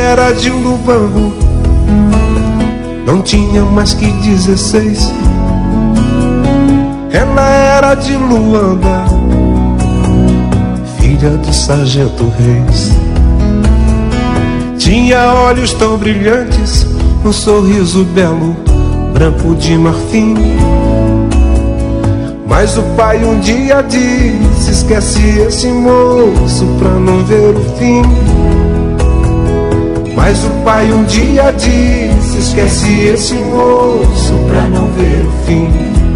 era de Lubango, não tinha mais que 16. Ela era de Luanda, filha do sargento Reis. Tinha olhos tão brilhantes, um sorriso belo, branco de marfim. Mas o pai um dia disse: esquece esse moço pra não ver o fim. Mas o pai um dia disse: esquece esse moço pra não ver o fim.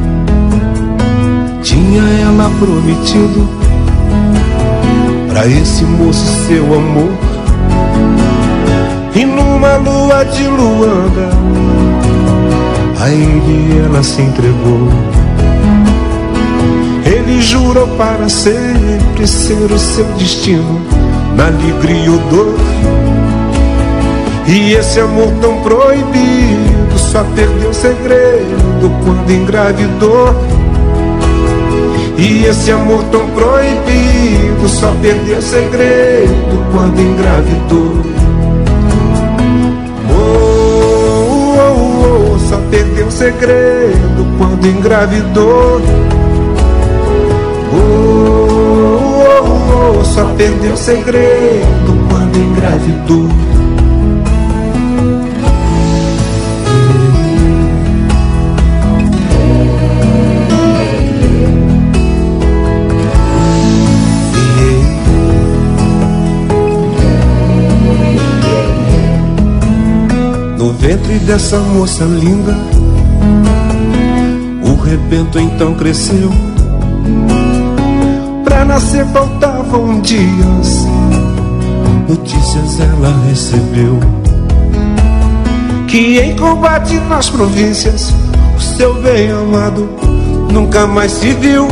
Tinha ela prometido pra esse moço seu amor, e numa lua de Luanda a ele ela se entregou. Ele jurou para sempre ser o seu destino, na alegria ou dor. E esse amor tão proibido só perdeu segredo quando engravidou. E esse amor tão proibido só perdeu segredo quando engravidou. Oh, oh, oh, só perdeu segredo quando engravidou. Oh, oh, oh, só perdeu segredo quando engravidou. No ventre dessa moça linda, o rebento então cresceu. Pra nascer faltavam dias, notícias ela recebeu que em combate nas províncias o seu bem amado nunca mais se viu.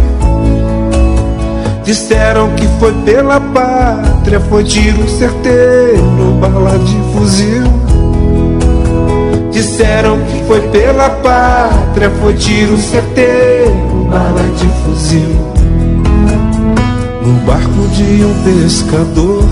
Disseram que foi pela pátria, foi tiro certeiro, bala de fuzil. Disseram que foi pela pátria, foi tiro certeiro, bala de fuzil. Num barco de um pescador,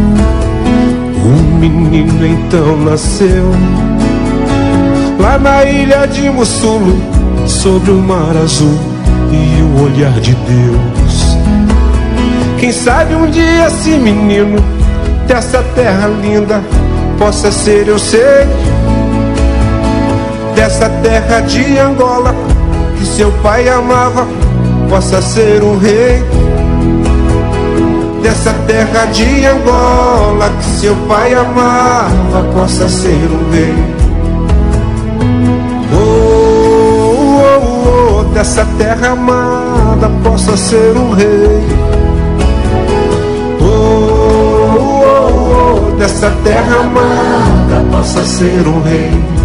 um menino então nasceu, lá na ilha de Mussulo, sobre o mar azul e o olhar de Deus. Quem sabe um dia esse menino dessa terra linda possa ser, eu sei, dessa terra de Angola que seu pai amava, possa ser um rei. Dessa terra de Angola que seu pai amava, possa ser um rei. Oh, oh, oh, dessa terra amada possa ser um rei. Oh, oh, oh, dessa terra amada possa ser um rei.